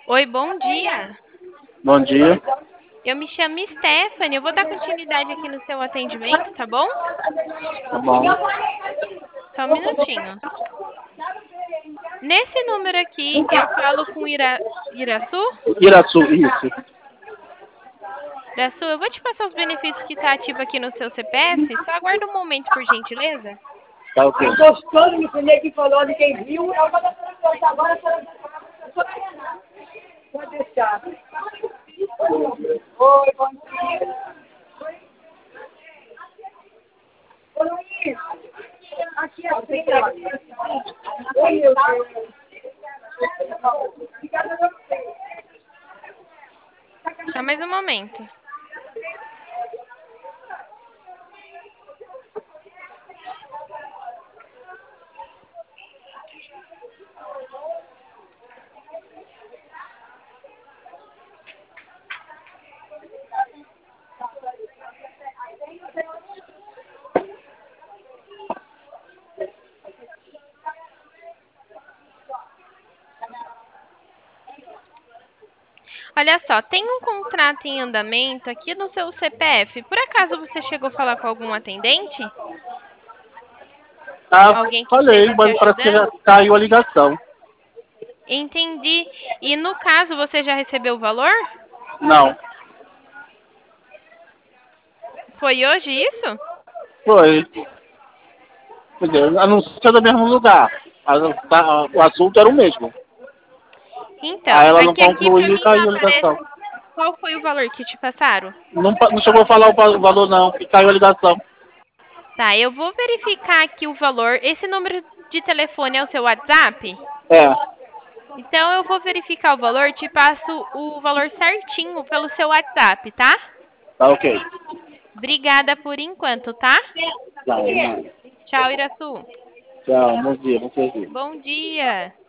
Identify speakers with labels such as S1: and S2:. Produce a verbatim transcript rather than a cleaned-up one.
S1: Oi, bom dia.
S2: Bom dia.
S1: Eu me chamo Stephanie. Eu vou dar continuidade aqui no seu atendimento, tá bom?
S2: Tá bom.
S1: Só um minutinho. Nesse número aqui, eu falo com Ira... Iraçu?
S2: Iraçu, isso.
S1: Iraçu, eu vou te passar os benefícios que está ativo aqui no seu C P F. Só aguarda um momento, por gentileza.
S2: Tá ok.
S3: Gostou me filho que falou de quem viu, eu vou dar pra agora a senhora pode deixar. Oi, bom dia. Ô Luiz, aqui é a Bela. Oi, meu Deus. Obrigada a você.
S1: Só mais um momento. Olha só, tem um contrato em andamento aqui no seu C P F. Por acaso você chegou a falar com algum atendente?
S2: Ah,
S1: Alguém que
S2: falei,
S1: esteja te
S2: mas parece que já
S1: ajudando?
S2: caiu a ligação.
S1: Entendi. E no caso, você já recebeu o valor?
S2: Não.
S1: Foi hoje isso?
S2: Foi. Quer dizer, anuncia do mesmo lugar. A- tá- O assunto era o mesmo. Aí
S1: Então,
S2: ela
S1: é
S2: não
S1: que aqui
S2: concluiu
S1: para
S2: e
S1: mim não
S2: caiu a ligação.
S1: aparece qual foi o valor que te passaram.
S2: Não, pa- não chegou a falar o va- o valor não, e caiu a ligação.
S1: Tá, eu vou verificar aqui o valor. Esse número de telefone é o seu WhatsApp?
S2: É,
S1: Então eu vou verificar o valor, te passo o valor certinho pelo seu WhatsApp, tá?
S2: tá ok.
S1: Obrigada por enquanto, tá?
S2: Tá, irmã.
S1: Tchau, Iraçu.
S2: Tchau, bom dia, bom serviço.
S1: Bom dia.